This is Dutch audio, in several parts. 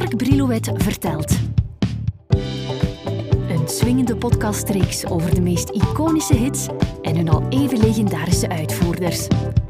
Mark Brilouet vertelt. Een swingende podcastreeks over de meest iconische hits en hun al even legendarische uitvoerders.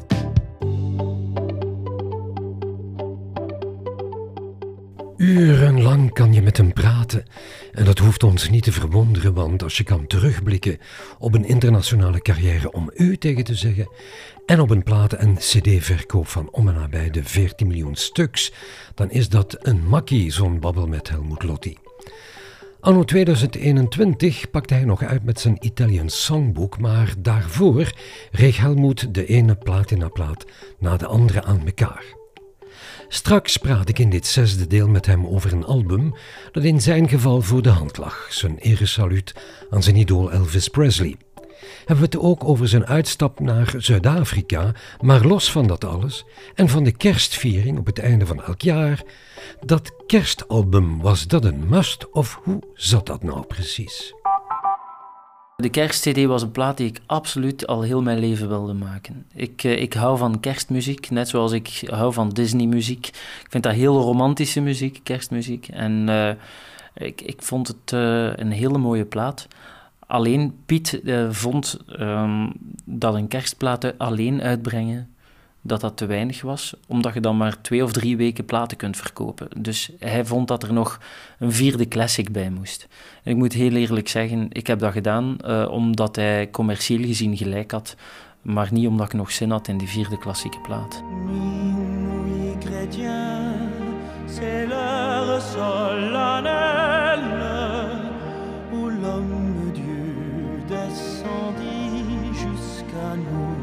Urenlang kan je met hem praten en dat hoeft ons niet te verwonderen, want als je kan terugblikken op een internationale carrière om u tegen te zeggen en op een platen- en cd-verkoop van om en nabij de 14 miljoen stuks, dan is dat een makkie, zo'n babbel met Helmut Lotti. Anno 2021 pakte hij nog uit met zijn Italian Songbook, maar daarvoor reeg Helmut de ene platinaplaat na de andere aan elkaar. Straks praat ik in dit 6e deel met hem over een album dat in zijn geval voor de hand lag, zijn eresaluut aan zijn idool Elvis Presley. Hebben we het ook over zijn uitstap naar Zuid-Afrika, maar los van dat alles en van de kerstviering op het einde van elk jaar. Dat kerstalbum, was dat een must of hoe zat dat nou precies? De kerstcd was een plaat die ik absoluut al heel mijn leven wilde maken. Ik hou van kerstmuziek, net zoals ik hou van Disney-muziek. Ik vind dat heel romantische muziek, kerstmuziek. En ik vond het een hele mooie plaat. Alleen Piet vond dat een kerstplaat alleen uitbrengen, dat te weinig was, omdat je dan maar 2 of 3 weken platen kunt verkopen. Dus hij vond dat er nog een 4e classic bij moest. En ik moet heel eerlijk zeggen, ik heb dat gedaan omdat hij commercieel gezien gelijk had, maar niet omdat ik nog zin had in die 4e klassieke plaat. Minuit chrétien, c'est l'heure solennelle où l'homme Dieu descendit jusqu'à nous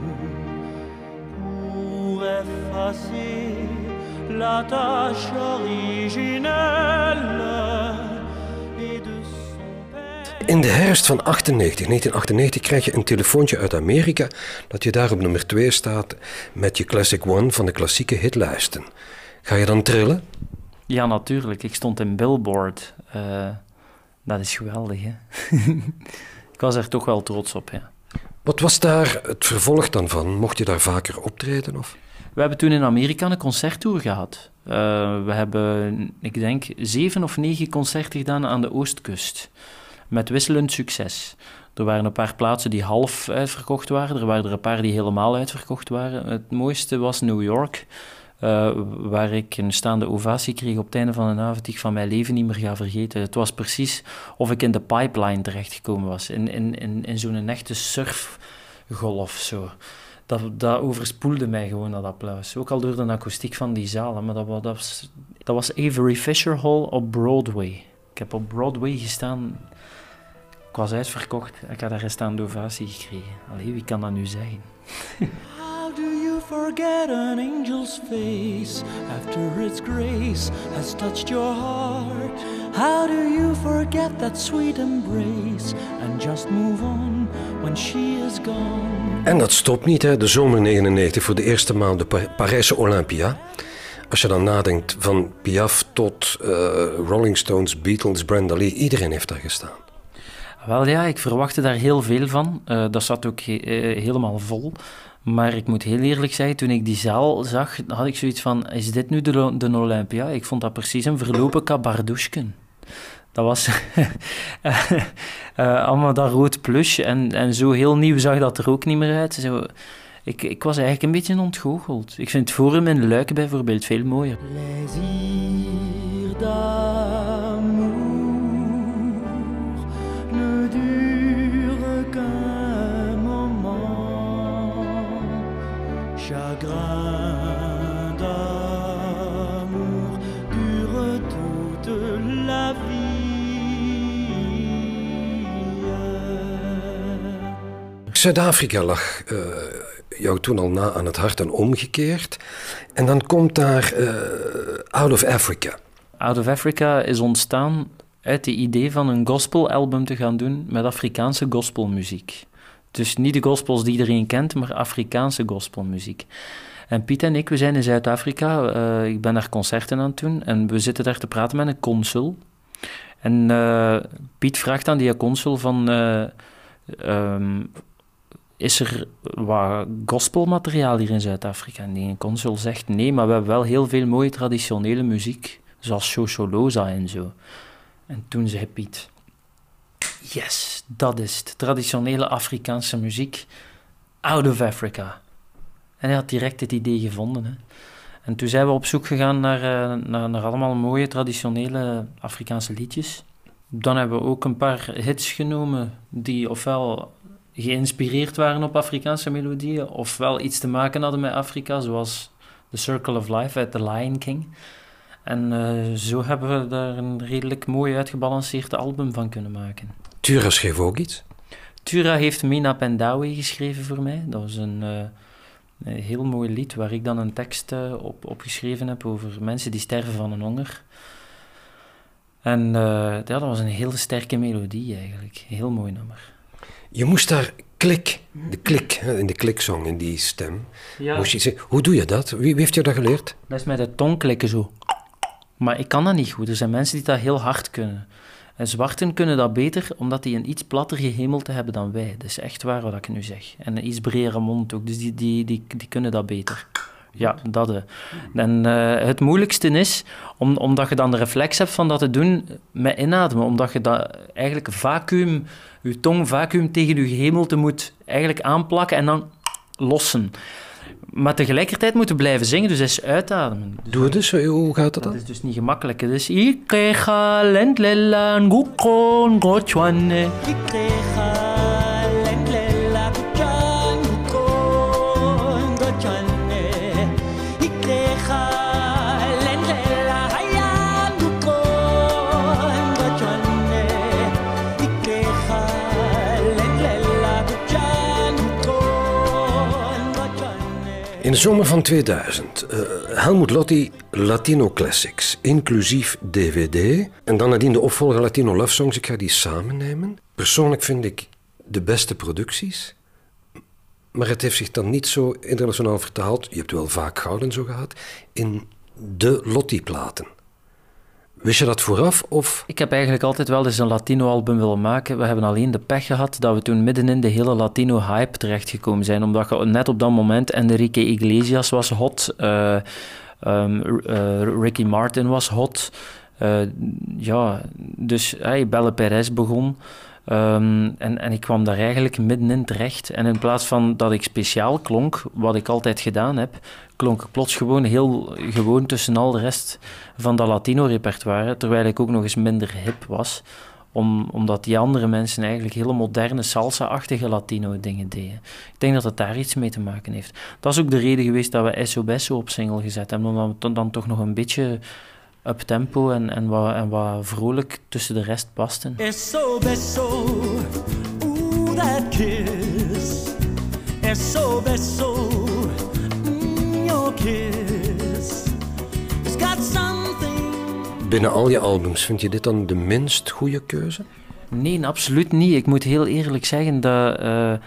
pour effacer la tâche originelle et de son père. In de herfst van 1998 krijg je een telefoontje uit Amerika dat je daar op nummer 2 staat met je Classic One van de klassieke hitlijsten. Ga je dan trillen? Ja, natuurlijk. Ik stond in Billboard. Dat is geweldig, hè? Ik was er toch wel trots op, ja. Wat was daar het vervolg dan van? Mocht je daar vaker optreden? Of? We hebben toen in Amerika een concerttour gehad. We hebben, ik denk, 7 of 9 concerten gedaan aan de Oostkust. Met wisselend succes. Er waren een paar plaatsen die half uitverkocht waren. Er waren er een paar die helemaal uitverkocht waren. Het mooiste was New York, waar ik een staande ovatie kreeg op het einde van een avond die ik van mijn leven niet meer ga vergeten. Het was precies of ik in de pipeline terechtgekomen was. In zo'n echte surfgolf zo. Dat overspoelde mij gewoon, dat applaus. Ook al door de akoestiek van die zalen. Maar dat was Avery Fisher Hall op Broadway. Ik heb op Broadway gestaan. Ik was uitverkocht. Ik had daar een staande ovatie gekregen. Allee, wie kan dat nu zeggen? How do you forget an angel's face after its grace has touched your heart? How do you forget that sweet embrace and just move on when she is gone? En dat stopt niet, hè? De zomer 99 voor de eerste maal de Parijse Olympia. Als je dan nadenkt van Piaf tot Rolling Stones, Beatles, Brenda Lee, iedereen heeft daar gestaan. Wel ja, ik verwachtte daar heel veel van. Dat zat ook helemaal vol. Maar ik moet heel eerlijk zeggen, toen ik die zaal zag, had ik zoiets van, is dit nu de Olympia? Ik vond dat precies een verlopen kabardouchken. Dat was allemaal dat rood plush en zo heel nieuw zag dat er ook niet meer uit. Zo, ik was eigenlijk een beetje ontgoocheld. Ik vind het Forum in Luik bijvoorbeeld veel mooier. Plaisir d'amour ne dure qu'un moment. Chagrin d'amour dure toute la vie. Zuid-Afrika lag jou toen al na aan het hart en omgekeerd. En dan komt daar Out of Africa. Out of Africa is ontstaan uit het idee van een gospelalbum te gaan doen met Afrikaanse gospelmuziek. Dus niet de gospels die iedereen kent, maar Afrikaanse gospelmuziek. En Piet en ik, we zijn in Zuid-Afrika. Ik ben daar concerten aan het doen en we zitten daar te praten met een consul. En Piet vraagt aan die consul van... is er wat gospelmateriaal hier in Zuid-Afrika? En die consul zegt nee, maar we hebben wel heel veel mooie traditionele muziek zoals Shosholoza en zo. En toen zei Piet, yes, dat is het. Traditionele Afrikaanse muziek, out of Africa. En hij had direct het idee gevonden. Hè. En toen zijn we op zoek gegaan naar allemaal mooie traditionele Afrikaanse liedjes. Dan hebben we ook een paar hits genomen die ofwel geïnspireerd waren op Afrikaanse melodieën, ofwel iets te maken hadden met Afrika, zoals The Circle of Life uit The Lion King. En zo hebben we daar een redelijk mooi uitgebalanceerd album van kunnen maken. Tura schreef ook iets? Tura heeft Mina Pendawi geschreven voor mij. Dat was een heel mooi lied waar ik dan een tekst op geschreven heb over mensen die sterven van een honger. En dat was een hele sterke melodie eigenlijk. Heel mooi nummer. Je moest daar de klik, in de kliksong, in die stem. Ja. Moest je zeggen, hoe doe je dat? Wie heeft je dat geleerd? Dat is met de tong klikken zo. Maar ik kan dat niet goed. Er zijn mensen die dat heel hard kunnen. En zwarten kunnen dat beter, omdat die een iets platter gehemelte hebben dan wij. Dat is echt waar wat ik nu zeg. En een iets bredere mond ook. Dus die kunnen dat beter. Ja, dat. En het moeilijkste is, omdat je dan de reflex hebt van dat te doen met inademen. Omdat je dat eigenlijk vacuüm, je tong vacuüm tegen je gehemelte moet eigenlijk aanplakken en dan lossen. Maar tegelijkertijd moeten blijven zingen, dus dat is uitademen. Doe het dus, hoe gaat dat dan? Dat is dus niet gemakkelijk. Het is... Ikrecha lentlela ngukon gochwane. Ikrecha lentlela kuchan ngukon gochwane. Ikrecha lentlela hayan ngukon gochwane. Ikrecha lentlela kuchan ngukon gochwane. In de zomer van 2000, Helmut Lotti, Latino Classics, inclusief DVD. En dan nadien de opvolger Latino Love Songs. Ik ga die samennemen. Persoonlijk vind ik de beste producties. Maar het heeft zich dan niet zo internationaal vertaald. Je hebt wel vaak goud en zo gehad. In de Lotti-platen. Wist je dat vooraf? Of? Ik heb eigenlijk altijd wel eens een Latino-album willen maken. We hebben alleen de pech gehad dat we toen midden in de hele Latino-hype terechtgekomen zijn. Omdat je net op dat moment Enrique Iglesias was hot. Ricky Martin was hot. Dus Belle Perez begon. En ik kwam daar eigenlijk middenin terecht. En in plaats van dat ik speciaal klonk, wat ik altijd gedaan heb, klonk ik plots gewoon heel gewoon tussen al de rest van dat Latino-repertoire, terwijl ik ook nog eens minder hip was, omdat die andere mensen eigenlijk hele moderne salsa-achtige Latino-dingen deden. Ik denk dat het daar iets mee te maken heeft. Dat is ook de reden geweest dat we Eso Beso op single gezet hebben, omdat we dan toch nog een beetje up-tempo en wat vrolijk tussen de rest pasten. Eso beso, ooh that kiss. Eso beso, your kiss. It's got something. Binnen al je albums, vind je dit dan de minst goede keuze? Nee, absoluut niet. Ik moet heel eerlijk zeggen dat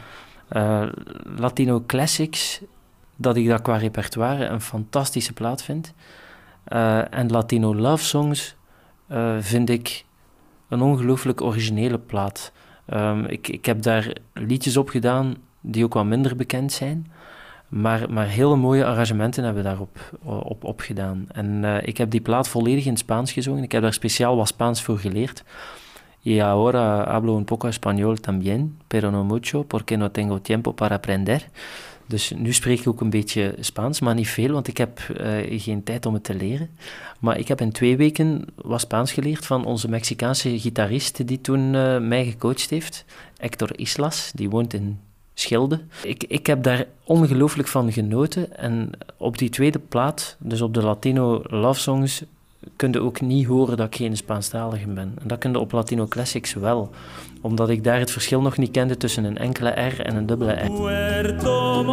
Latino Classics, dat ik dat qua repertoire een fantastische plaat vind. En Latino Love Songs vind ik een ongelooflijk originele plaat. Ik heb daar liedjes op gedaan die ook wat minder bekend zijn, maar hele mooie arrangementen hebben we daarop gedaan. En ik heb die plaat volledig in Spaans gezongen. Ik heb daar speciaal wat Spaans voor geleerd. Y ahora hablo un poco español también, pero no mucho, porque no tengo tiempo para aprender. Dus nu spreek ik ook een beetje Spaans, maar niet veel, want ik heb geen tijd om het te leren. Maar ik heb in 2 weken wat Spaans geleerd van onze Mexicaanse gitarist die toen mij gecoacht heeft, Héctor Islas, die woont in Schilde. Ik heb daar ongelooflijk van genoten en op die tweede plaat, dus op de Latino Love Songs, kun je ook niet horen dat ik geen Spaanstalige ben. En dat kun je op Latino Classics wel, omdat ik daar het verschil nog niet kende tussen een enkele R en een dubbele R. Puerto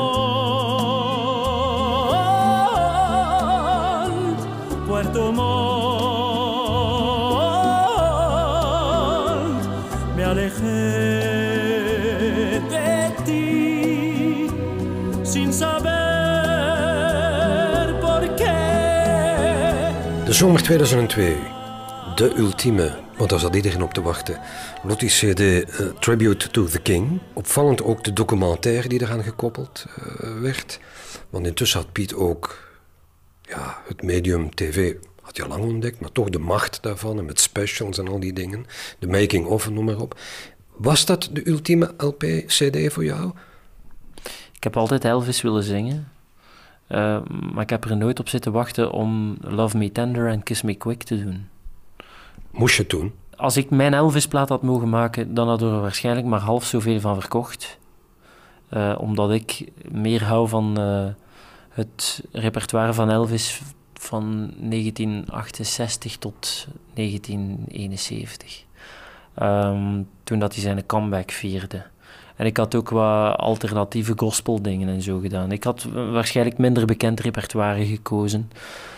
Montt, Puerto Montt, me alejé de ti sin saber por qué. De zomer 2002, de ultieme, want daar zat iedereen op te wachten. Lotti CD Tribute to the King. Opvallend ook de documentaire die eraan gekoppeld werd. Want intussen had Piet ook het medium tv had je al lang ontdekt, maar toch de macht daarvan en met specials en al die dingen, de making-of en noem maar op. Was dat de ultieme LP-CD voor jou? Ik heb altijd Elvis willen zingen, maar ik heb er nooit op zitten wachten om Love Me Tender en Kiss Me Quick te doen. Moest je toen? Als ik mijn Elvis-plaat had mogen maken, dan hadden we er waarschijnlijk maar half zoveel van verkocht. Omdat ik meer hou van het repertoire van Elvis van 1968 tot 1971. Toen dat hij zijn comeback vierde. En ik had ook wat alternatieve gospeldingen en zo gedaan. Ik had waarschijnlijk minder bekend repertoire gekozen.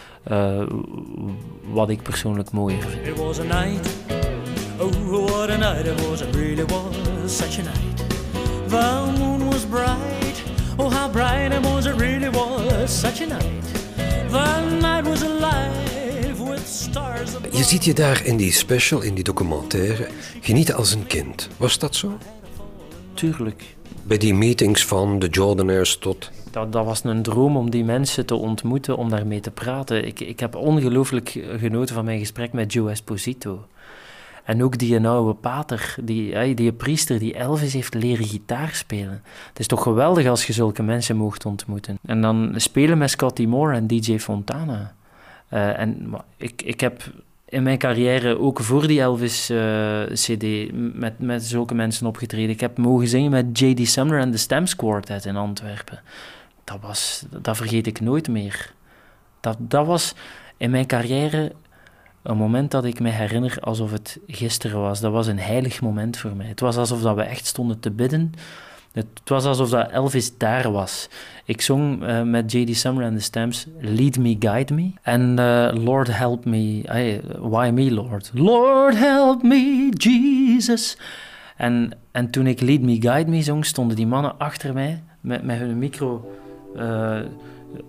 Wat ik persoonlijk mooier vind. It was a night, oh what a night it was, it really was such a night. The moon was bright, oh how bright it was, it really was such a night. The night was alive with stars. Je ziet je daar in die special, in die documentaire, genieten als een kind. Was dat zo? Tuurlijk. Bij die meetings van de Jordanaires tot... Dat was een droom om die mensen te ontmoeten, om daarmee te praten. Ik heb ongelooflijk genoten van mijn gesprek met Joe Esposito. En ook die oude pater, die priester die Elvis heeft leren gitaar spelen. Het is toch geweldig als je zulke mensen mocht ontmoeten. En dan spelen met Scotty Moore en DJ Fontana. Ik heb in mijn carrière ook voor die Elvis-cd met zulke mensen opgetreden. Ik heb mogen zingen met J.D. Sumner en de Stamps Quartet in Antwerpen. Dat vergeet ik nooit meer. Dat was in mijn carrière een moment dat ik me herinner alsof het gisteren was. Dat was een heilig moment voor mij. Het was alsof dat we echt stonden te bidden. Het was alsof dat Elvis daar was. Ik zong met J.D. Sumner en de Stamps Lead Me, Guide Me. En Lord Help Me, Why Me Lord? Lord Help Me, Jesus. En toen ik Lead Me, Guide Me zong, stonden die mannen achter mij met hun micro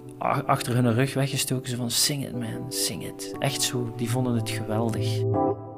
achter hun rug weggestoken. Zo van, sing it man, sing it. Echt zo, die vonden het geweldig.